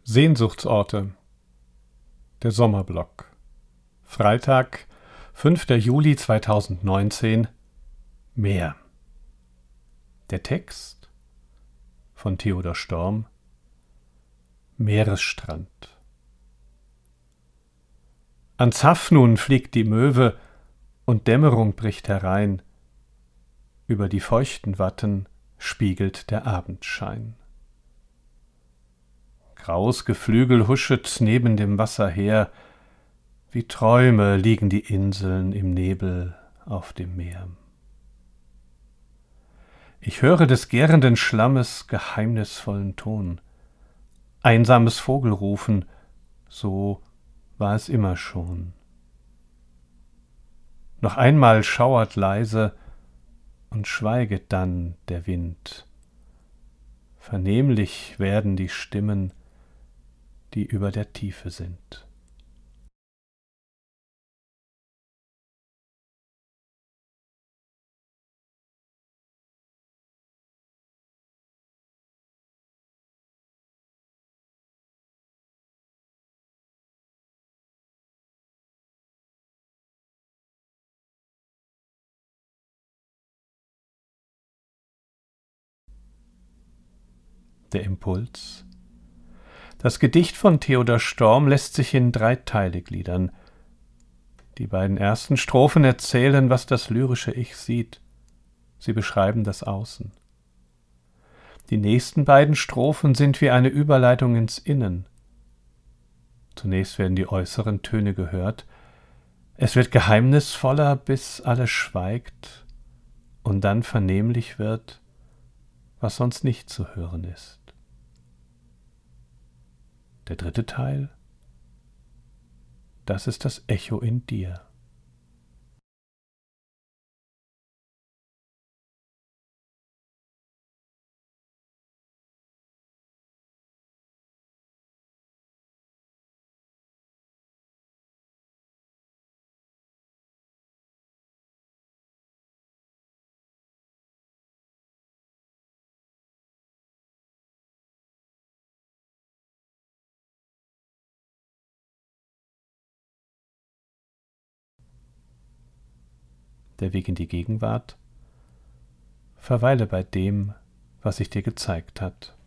Sehnsuchtsorte. Der Sommerblock. Freitag, 5. Juli 2019. Meer. Der Text von Theodor Storm. Meeresstrand. Ans Haff nun fliegt die Möwe, und Dämmerung bricht herein. Über die feuchten Watten spiegelt der Abendschein. Graues Geflügel huschet neben dem Wasser her, wie Träume liegen die Inseln im Nebel auf dem Meer. Ich höre des gärenden Schlammes geheimnisvollen Ton, einsames Vogelrufen, so war es immer schon. Noch einmal schauert leise und schweiget dann der Wind. Vernehmlich werden die Stimmen, die über der Tiefe sind. Der Impuls. Das Gedicht von Theodor Storm lässt sich in 3 Teile gliedern. Die beiden ersten Strophen erzählen, was das lyrische Ich sieht. Sie beschreiben das Außen. Die nächsten beiden Strophen sind wie eine Überleitung ins Innen. Zunächst werden die äußeren Töne gehört. Es wird geheimnisvoller, bis alles schweigt und dann vernehmlich wird, was sonst nicht zu hören ist. Der dritte Teil, das ist das Echo in dir. Der Weg in die Gegenwart. Verweile bei dem, was sich dir gezeigt hat.